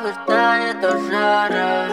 возбуждает от жара.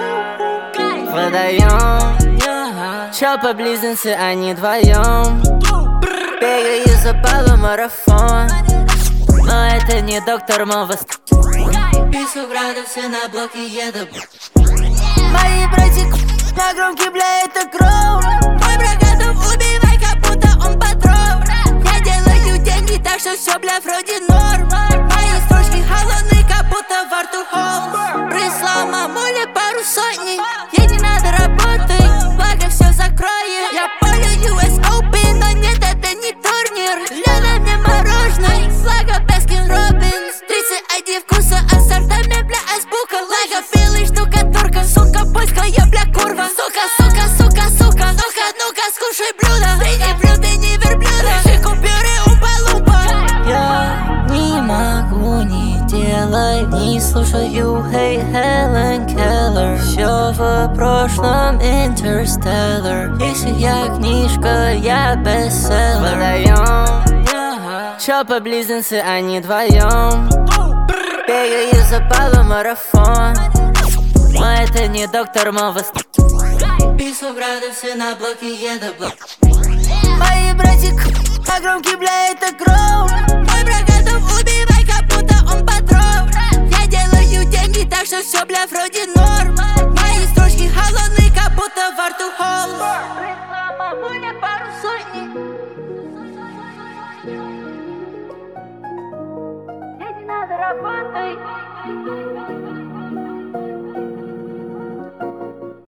Выдаем, чё по близнецы, они вдвоем. Бегаю за полумарафон, но это не доктор Мовас. 50 градусов на блоке еду. Мои братья на громкий, бля, это кровь. Мой брат готов убивать, как будто он патрон. Я делаю деньги, так что все, бля, вроде норм. Мои строчки холодные, как будто во рту холм. Прислал мамуле пару сотней, ей не надо работать, благо все закроет. Я полю US Open, но нет, это не турнир. Лена мне мороженое, благо Баскин Робинс. 31 вкуса от сортами, бля, азбука. Лего белый штукатурка, сука, польская, бля, курва. Сука, сука, сука, сука, ну-ка, ну-ка, скушай блюдо. Ты не блюдо, не верблюда, ты купюры умпа-лумпа. Я не могу, не делай, не слушаю, hey, Helen Keller. Все в прошлом Interstellar. Если я книжка, я бестселлер. Выдаем, чё по близнецы, они вдвоем. Бегаю за полумарафон, но это не доктор Мовас. 50 градусов на блоке еду. Мои братья на громкий, бля, это кровь. Мой брат готов убивать, как будто он патрон. Я делаю деньги, так что все, бля, вроде норм. Мои строчки холодные,